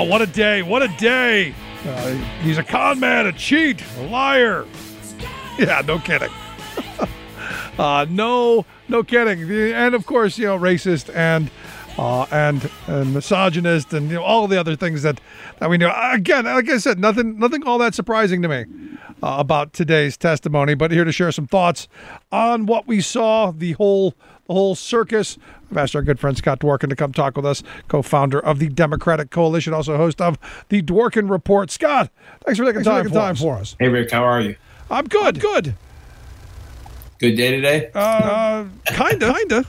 what a day. What a day. He's a con man, a cheat, a liar. Yeah, no kidding. No kidding. And of course, racist and misogynist and all the other things that we know. Again, like I said, nothing all that surprising to me about today's testimony. But here to share some thoughts on what we saw, the whole circus. I've asked our good friend Scott Dworkin to come talk with us, co-founder of the Democratic Coalition, also host of the Dworkin Report. Scott, thanks for taking time for us. Hey, Rick, how are you? I'm good. Good day today? Kinda.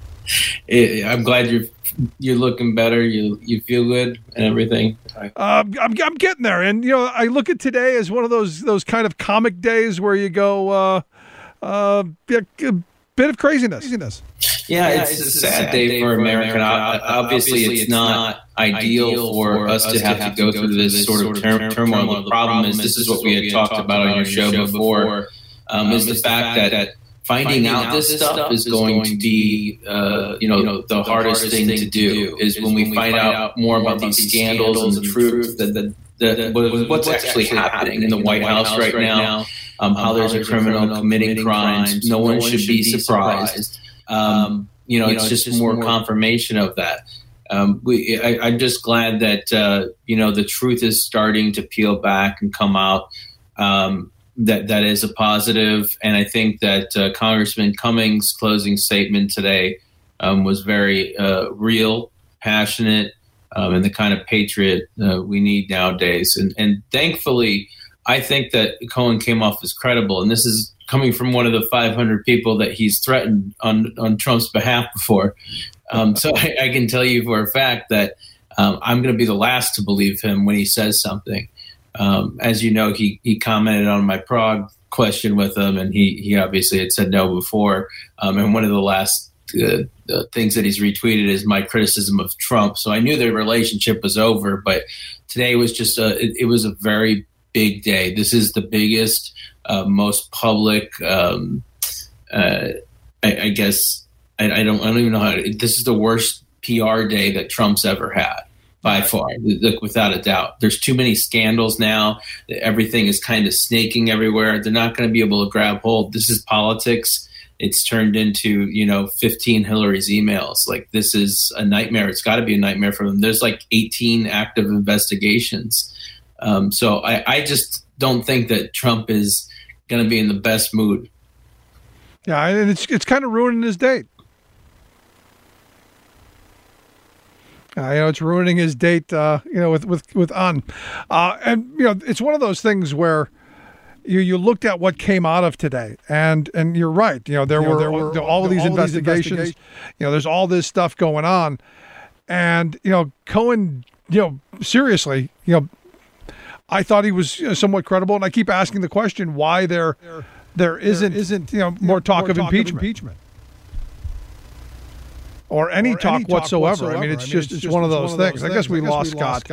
I'm glad you're looking better. You feel good and everything. I'm getting there, and I look at today as one of those kind of comic days where you go, a bit of craziness. Yeah, it's a sad day for America. Obviously, it's not ideal for us to have to go through this sort of turmoil. The problem is, this is what we had talked about on your show before, is the fact that finding out this stuff is going to be, the hardest thing to do is when we find out more about these scandals and the truth, what's actually happening in the White House right now, how there's a criminal committing crimes. No one should be surprised. It's just more confirmation of that. I'm just glad that, the truth is starting to peel back and come out. That is a positive. And I think that Congressman Cummings' closing statement today was very real, passionate, and the kind of patriot we need nowadays. And thankfully, I think that Cohen came off as credible. And this is coming from one of the 500 people that he's threatened on Trump's behalf before. So I can tell you for a fact that I'm going to be the last to believe him when he says something. As you know, he commented on my Prague question with him, and he obviously had said no before. And one of the last things that he's retweeted is my criticism of Trump. So I knew their relationship was over, but today was just it was a very big day. This is the biggest, most public. I guess I don't even know how. This is the worst PR day that Trump's ever had. By far, without a doubt. There's too many scandals now. Everything is kind of snaking everywhere. They're not going to be able to grab hold. This is politics. It's turned into, 15 Hillary's emails. Like, this is a nightmare. It's got to be a nightmare for them. There's like 18 active investigations. So I just don't think that Trump is going to be in the best mood. Yeah, and it's kind of ruining his date. It's ruining his date, with An. And, it's one of those things where you looked at what came out of today, and you're right. There were all of these investigations. There's all this stuff going on. And, Cohen, seriously, I thought he was somewhat credible. And I keep asking the question why there isn't more talk of impeachment. Or any talk whatsoever. I mean, it's just one of those things. I guess we lost Scott.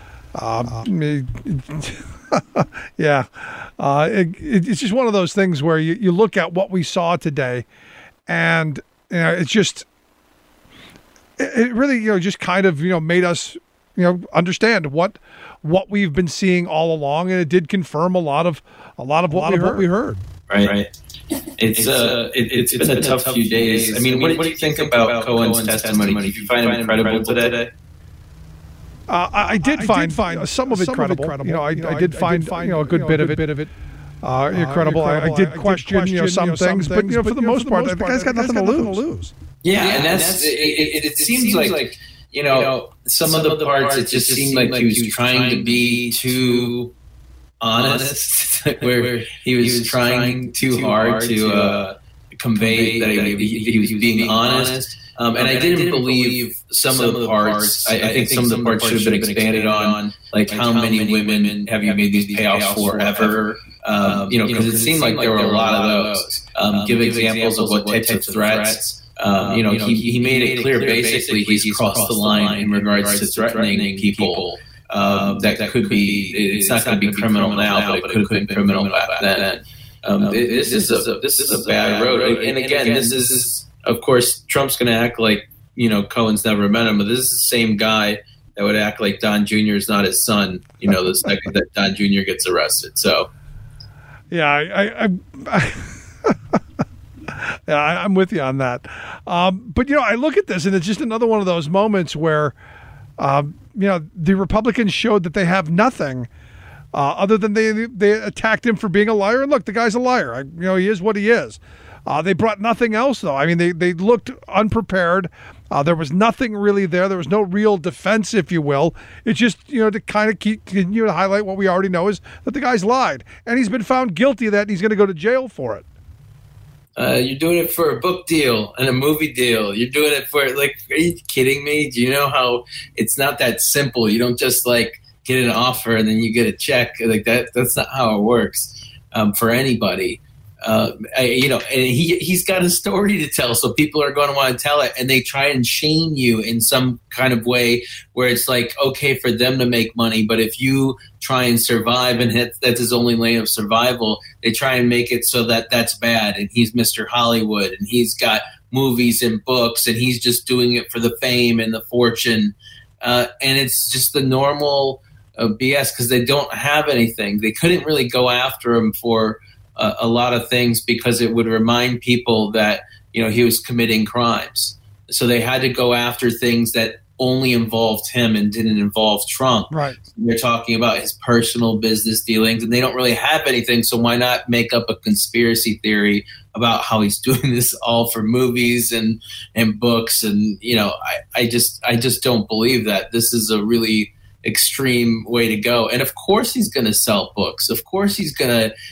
Yeah. It's just one of those things where you look at what we saw today, and it's just it really just kind of made us understand what we've been seeing all along, and it did confirm a lot of what we heard. Right. It's been a tough few days. I mean, what do you think about Cohen's testimony? Did you find him credible today? I did find some of it credible. I did find a good bit of it credible. I did question some things, but for the most part, the guy's got nothing to lose. Yeah, and that's it seems like some of the parts it just seemed like he was trying to be too honest, where he was trying too hard to convey that he was being honest. And I didn't believe some of the parts. I think some of the parts should have been expanded on, like how many women have you made these payoffs for ever? Because it seemed like there were a lot of those. Give examples of what types of threats. He made it clear basically he's crossed the line in regards to threatening people. That could be, it's not going to be criminal now, but it could have been criminal back then. This is a bad road. And again, this is, of course, Trump's going to act like, Cohen's never met him, but this is the same guy that would act like Don Jr. is not his son, the second that Don Jr. gets arrested. So, yeah, I'm with you on that. But, I look at this, and it's just another one of those moments where, the Republicans showed that they have nothing other than they attacked him for being a liar. And look, the guy's a liar. He is what he is. They brought nothing else, though. I mean, they looked unprepared. There was nothing really there. There was no real defense, if you will. It's just, to kind of continue to highlight what we already know is that the guy's lied. And he's been found guilty of that, and he's going to go to jail for it. You're doing it for a book deal and a movie deal. You're doing it for, are you kidding me? Do you know how it's not that simple? You don't just, get an offer and then you get a check. That's not how it works for anybody. And he's got a story to tell, so people are going to want to tell it, and they try and shame you in some kind of way where it's okay for them to make money, but if you try and survive and that's his only lane of survival, they try and make it so that that's bad, and he's Mr. Hollywood, and he's got movies and books, and he's just doing it for the fame and the fortune, and it's just the normal BS because they don't have anything. They couldn't really go after him for a lot of things because it would remind people that, he was committing crimes. So they had to go after things that only involved him and didn't involve Trump. Right. They're talking about his personal business dealings, and they don't really have anything. So why not make up a conspiracy theory about how he's doing this all for movies and books? And, I just don't believe that. This is a really extreme way to go. And of course he's going to sell books. Of course he's going to,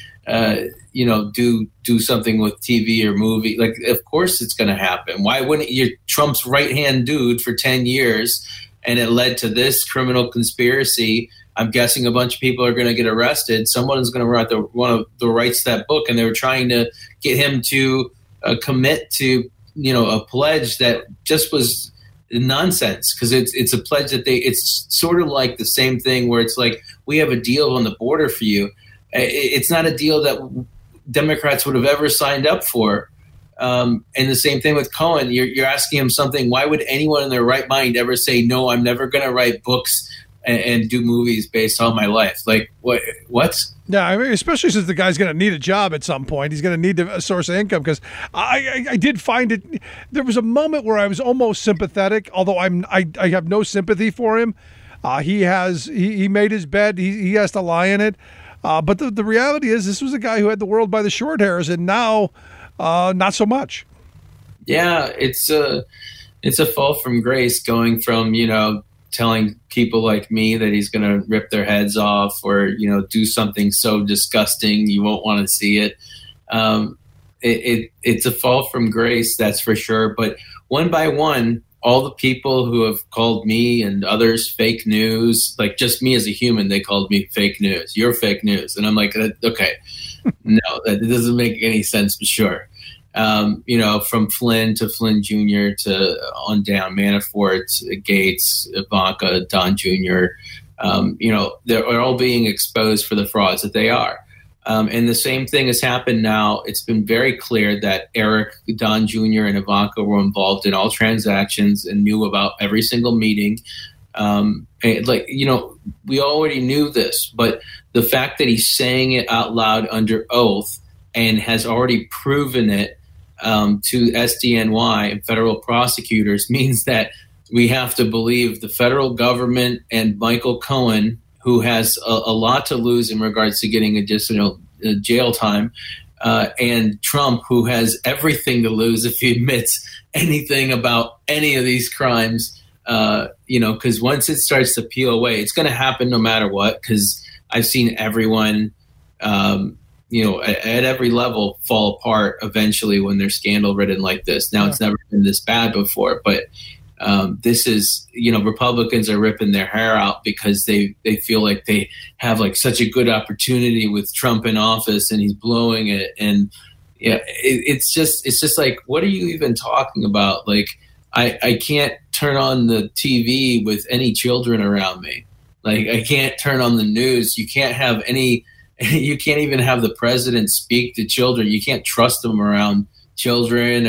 do something with TV or movie. Of course it's going to happen. Why wouldn't you? Trump's right-hand dude for 10 years, and it led to this criminal conspiracy. I'm guessing a bunch of people are going to get arrested. Someone is going to write one of the rights to that book, and they were trying to get him to commit to, a pledge that just was nonsense because it's a pledge that it's sort of like the same thing where it's we have a deal on the border for you. It's not a deal that Democrats would have ever signed up for. And the same thing with Cohen. You're asking him something. Why would anyone in their right mind ever say, no, I'm never going to write books and do movies based on my life? What? Yeah, I mean, especially since the guy's going to need a job at some point. He's going to need a source of income because I did find it. There was a moment where I was almost sympathetic, although I have no sympathy for him. He made his bed. He has to lie in it. But the reality is this was a guy who had the world by the short hairs, and now not so much. Yeah, it's a fall from grace going from, telling people like me that he's going to rip their heads off or, do something so disgusting you won't want to see it. It's a fall from grace, that's for sure. But one by one, all the people who have called me and others fake news, just me as a human, they called me fake news. You're fake news. And I'm like, okay, no, that doesn't make any sense for sure. From Flynn to Flynn Jr. to on down, Manafort, Gates, Ivanka, Don Jr., they're all being exposed for the frauds that they are. And the same thing has happened now. It's been very clear that Eric, Don Jr., and Ivanka were involved in all transactions and knew about every single meeting. We already knew this, but the fact that he's saying it out loud under oath and has already proven it to SDNY and federal prosecutors means that we have to believe the federal government and Michael Cohen, who has a lot to lose in regards to getting additional jail time, and Trump, who has everything to lose if he admits anything about any of these crimes, because once it starts to peel away, it's going to happen no matter what, because I've seen everyone, at every level fall apart eventually when they're scandal-ridden like this. Now, It's never been this bad before, but this is, Republicans are ripping their hair out because they feel like they have such a good opportunity with Trump in office and he's blowing it. And it's just what are you even talking about? I can't turn on the TV with any children around me. I can't turn on the news. You can't have you can't even have the president speak to children. You can't trust them around children or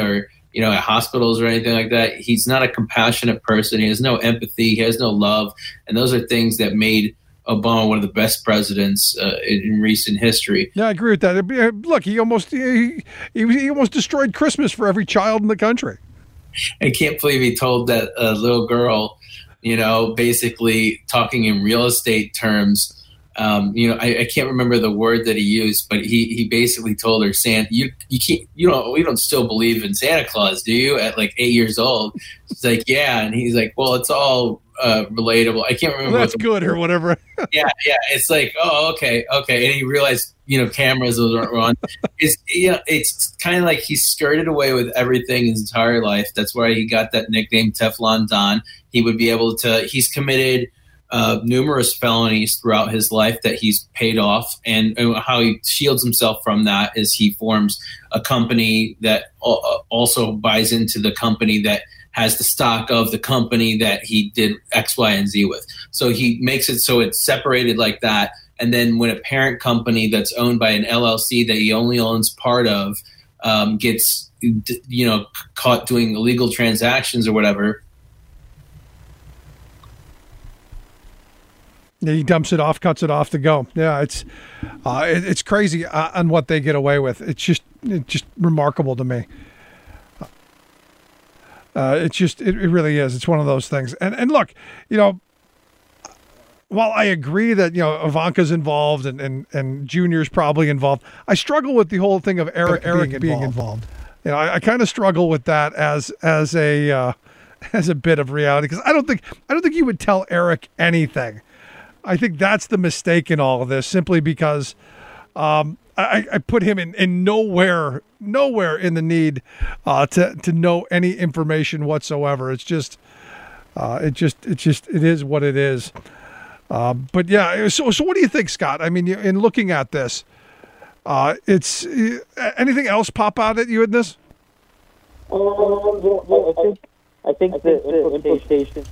at hospitals or anything like that. He's not a compassionate person. He has no empathy. He has no love. And those are things that made Obama one of the best presidents in recent history. Yeah, I agree with that. Look, he almost destroyed Christmas for every child in the country. I can't believe he told that little girl, basically talking in real estate terms. I can't remember the word that he used, but he basically told her, "Santa, you don't still believe in Santa Claus, do you?" At like 8 years old, she's like, "Yeah," and he's like, "Well, it's all relatable." I can't remember. Well, that's good or whatever. yeah. It's like, oh, okay, and he realized, cameras were on. It's kind of like he skirted away with everything his entire life. That's why he got that nickname Teflon Don. He would be able to. He's committed numerous felonies throughout his life that he's paid off, and how he shields himself from that is he forms a company that also buys into the company that has the stock of the company that he did X, Y, and Z with. So he makes it so it's separated like that. And then when a parent company that's owned by an LLC that he only owns part of gets, caught doing illegal transactions or whatever, yeah, he dumps it off, cuts it off to go. Yeah, it's crazy on what they get away with. It's just remarkable to me. It really is. It's one of those things. And look, while I agree that, Ivanka's involved and Junior's probably involved, I struggle with the whole thing of Eric being involved. I kind of struggle with that as a bit of reality, because I don't think you would tell Eric anything. I think that's the mistake in all of this, simply because I put him in nowhere in the need to know any information whatsoever. It's just it is what it is. But yeah, so what do you think, Scott? I mean, in looking at this, it's anything else pop out at you in this? I think the implication.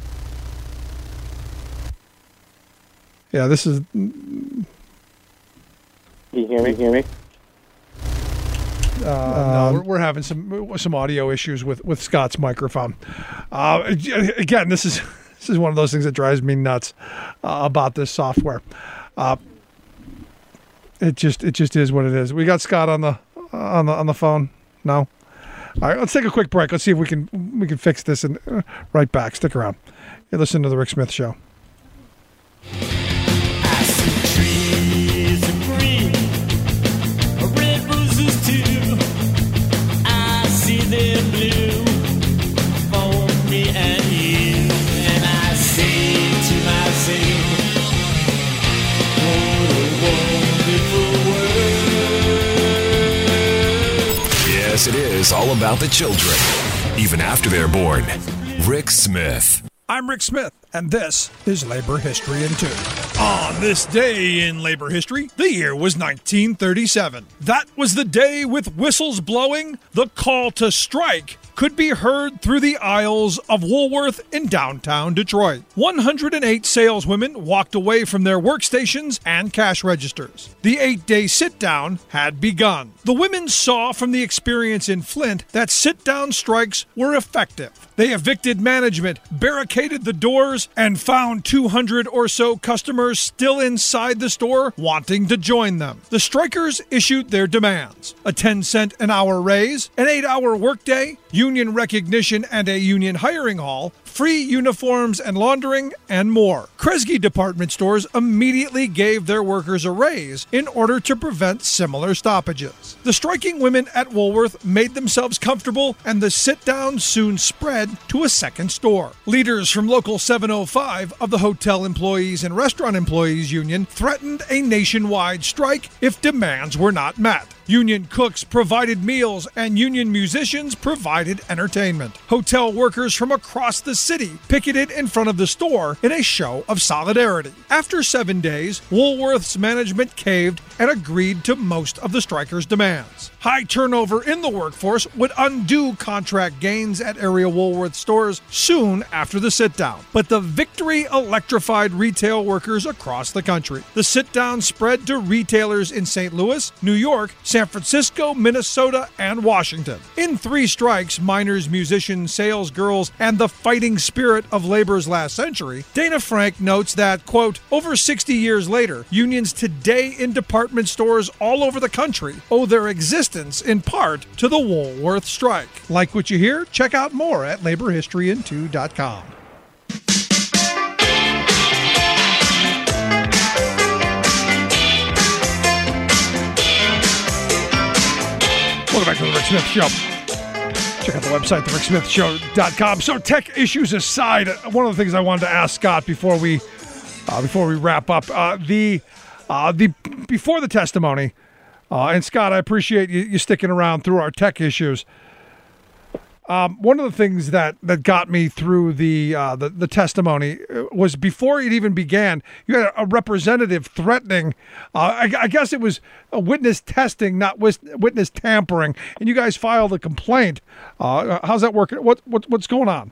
Yeah, this is. Can you hear me? No, we're having some audio issues with Scott's microphone. Again, this is one of those things that drives me nuts about this software. It just is what it is. We got Scott on the phone. No. All right, let's take a quick break. Let's see if we can fix this, and right back. Stick around. You listen to the Rick Smith Show. Yes, it is all about the children, even after they're born. Rick Smith. I'm Rick Smith, and this is Labor History in 2. On this day in labor history, the year was 1937. That was the day, with whistles blowing, the call to strike could be heard through the aisles of Woolworth in downtown Detroit. 108 saleswomen walked away from their workstations and cash registers. The 8-day sit-down had begun. The women saw from the experience in Flint that sit-down strikes were effective. They evicted management, barricaded the doors, and found 200 or so customers still inside the store wanting to join them. The strikers issued their demands: a 10-cent an hour raise, an 8-hour workday, union recognition and a union hiring hall, free uniforms and laundering, and more. Kresge department stores immediately gave their workers a raise in order to prevent similar stoppages. The striking women at Woolworth made themselves comfortable, and the sit-down soon spread to a second store. Leaders from Local 705 of the Hotel Employees and Restaurant Employees Union threatened a nationwide strike if demands were not met. Union cooks provided meals, and union musicians provided entertainment. Hotel workers from across the city picketed in front of the store in a show of solidarity. After 7 days, Woolworth's management caved and agreed to most of the strikers' demands. High turnover in the workforce would undo contract gains at area Woolworth stores soon after the sit-down. But the victory electrified retail workers across the country. The sit-down spread to retailers in St. Louis, New York, San Francisco, Minnesota, and Washington. In Three Strikes, Miners, Musicians, Sales Girls, and the Fighting Spirit of Labor's Last Century, Dana Frank notes that, quote, over 60 years later, unions today in department stores all over the country owe their existence in part to the Woolworth strike. Like what you hear? Check out more at laborhistoryin2.com. Welcome back to the Rick Smith Show. Check out the website, thericksmithshow.com. So, tech issues aside, one of the things I wanted to ask Scott before we wrap up, before the testimony, and Scott, I appreciate you sticking around through our tech issues. One of the things that got me through the testimony was before it even began, you had a representative threatening, I guess it was a witness testing, not witness tampering, and you guys filed a complaint. How's that working? What's going on?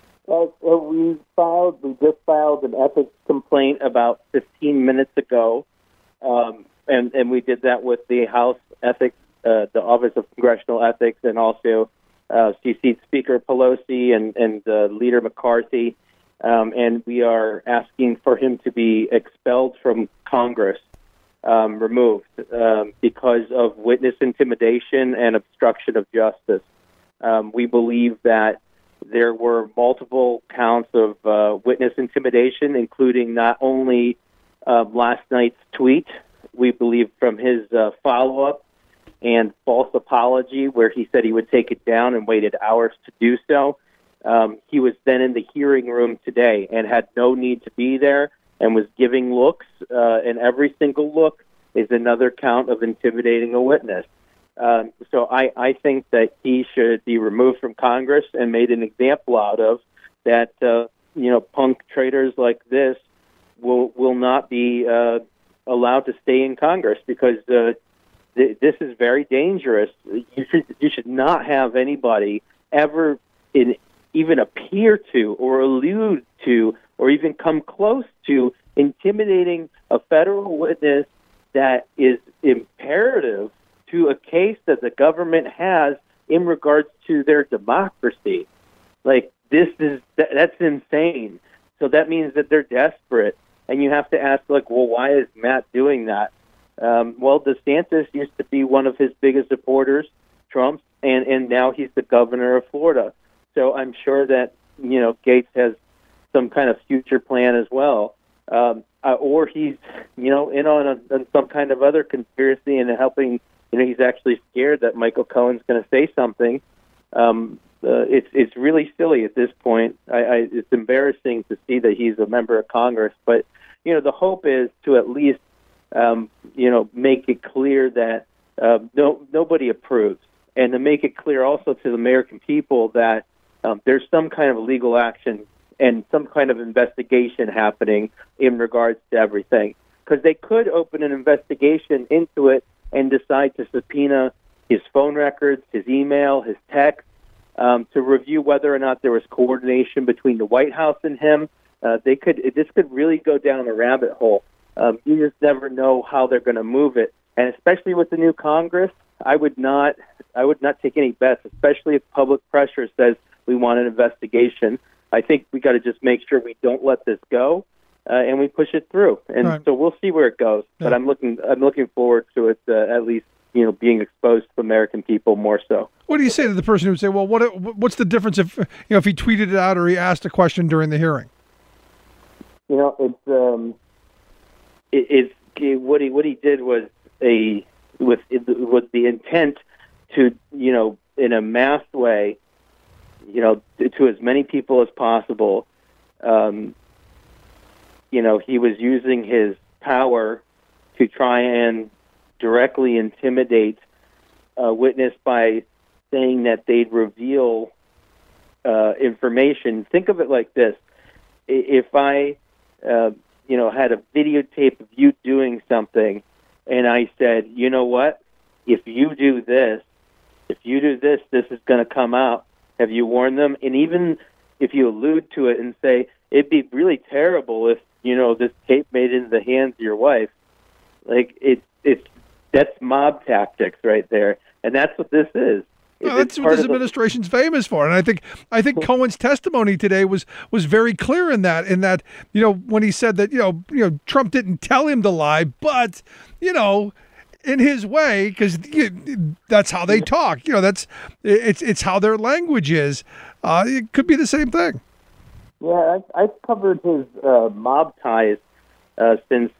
We just filed an ethics complaint about 15 minutes ago, and we did that with the House Ethics, the Office of Congressional Ethics, and also CC Speaker Pelosi and Leader McCarthy, and we are asking for him to be expelled from Congress, removed, because of witness intimidation and obstruction of justice. We believe that there were multiple counts of witness intimidation, including not only last night's tweet, we believe from his follow-up, and false apology where he said he would take it down and waited hours to do so. He was then in the hearing room today and had no need to be there and was giving looks, and every single look is another count of intimidating a witness. So I think that he should be removed from Congress and made an example out of, that punk traitors like this will not be allowed to stay in Congress, because this is very dangerous. You should not have anybody ever even appear to or allude to or even come close to intimidating a federal witness that is imperative to a case that the government has in regards to their democracy. Like, that's insane. So that means that they're desperate. And you have to ask, well, why is Matt doing that? Well, DeSantis used to be one of his biggest supporters, Trump's, and now he's the governor of Florida. So I'm sure that, Gates has some kind of future plan as well. Or he's, in on some kind of other conspiracy and helping, he's actually scared that Michael Cohen's going to say something. It's really silly at this point. It's embarrassing to see that he's a member of Congress. But, the hope is to at least make it clear that nobody approves, and to make it clear also to the American people that there's some kind of legal action and some kind of investigation happening in regards to everything. Because they could open an investigation into it and decide to subpoena his phone records, his email, his text, to review whether or not there was coordination between the White House and him. This could really go down a rabbit hole. You just never know how they're going to move it, and especially with the new Congress, I would not take any bets, especially if public pressure says we want an investigation. I think we got to just make sure we don't let this go, and we push it through. And right. So we'll see where it goes. Yeah. But I'm looking forward to it at least being exposed to American people more so. What do you say to the person who would say, well, what's the difference if he tweeted it out or he asked a question during the hearing? It's what he did was with the intent to in a mass way to as many people as possible. He was using his power to try and directly intimidate a witness by saying that they'd reveal information. Think of it like this: if I had a videotape of you doing something, and I said, you know what, if you do this, this is going to come out. Have you warned them? And even if you allude to it and say, it'd be really terrible if, this tape made it into the hands of your wife, like it's That's mob tactics right there, and that's what this is. Well, that's what this administration's famous for, and I think Cohen's testimony today was very clear in that when he said that Trump didn't tell him to lie, but in his way, because that's how they talk. It's how their language is. It could be the same thing. Yeah, I've covered his mob ties since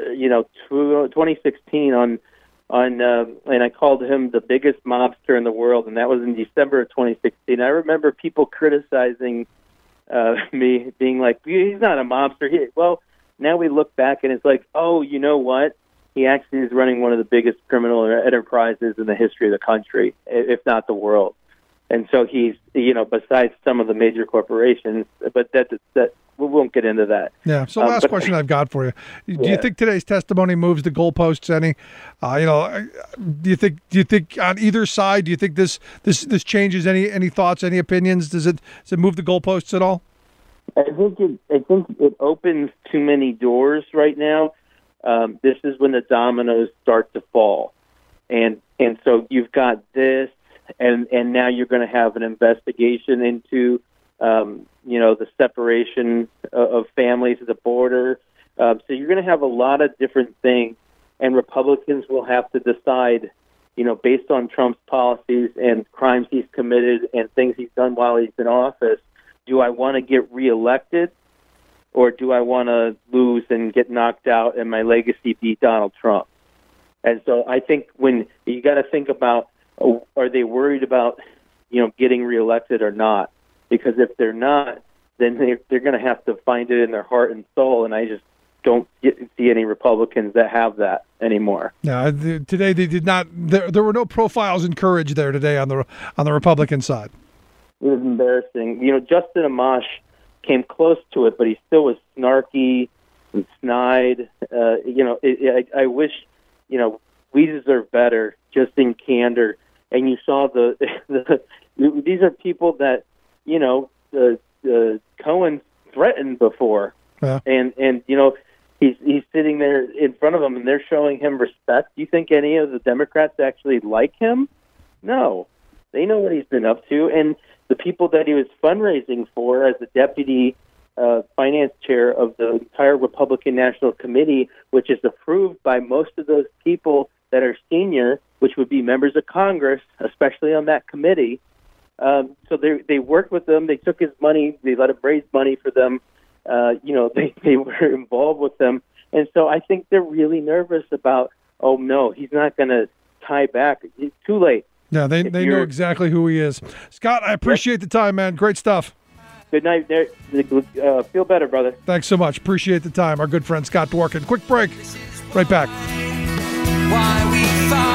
2016 on and I called him the biggest mobster in the world, and that was in December of 2016. I remember people criticizing me, being like, he's not a mobster. Well, now we look back, and it's like, oh, you know what? He actually is running one of the biggest criminal enterprises in the history of the country, if not the world. And so he's, besides some of the major corporations, but that we won't get into that. Yeah. So last question I've got for you: do you think today's testimony moves the goalposts any? Do you think on either side? Do you think this changes any thoughts, any opinions? Does it move the goalposts at all? I think it opens too many doors right now. This is when the dominoes start to fall, and so you've got this. And now you're going to have an investigation into, the separation of families at the border. So you're going to have a lot of different things, and Republicans will have to decide, based on Trump's policies and crimes he's committed and things he's done while he's in office, do I want to get reelected, or do I want to lose and get knocked out and my legacy be Donald Trump? And so I think when you got to think about, are they worried about, getting reelected or not? Because if they're not, then they're going to have to find it in their heart and soul, and I just don't see any Republicans that have that anymore. Yeah, today they did not. There were no profiles in courage there today on the Republican side. It was embarrassing. Justin Amash came close to it, but he still was snarky and snide. I wish, we deserve better, just in candor. And you saw these are people that, Cohen threatened before. Yeah. And he's sitting there in front of them, and they're showing him respect. Do you think any of the Democrats actually like him? No. They know what he's been up to. And the people that he was fundraising for as the deputy finance chair of the entire Republican National Committee, which is approved by most of those people that are senior, which would be members of Congress, especially on that committee. So they worked with them. They took his money. They let him raise money for them. They were involved with them. And so I think they're really nervous about, oh, no, he's not going to tie back. It's too late. Yeah, they know exactly who he is. Scott, I appreciate the time, man. Great stuff. Good night. Feel better, brother. Thanks so much. Appreciate the time. Our good friend Scott Dworkin. Quick break. Right back. Why we fight.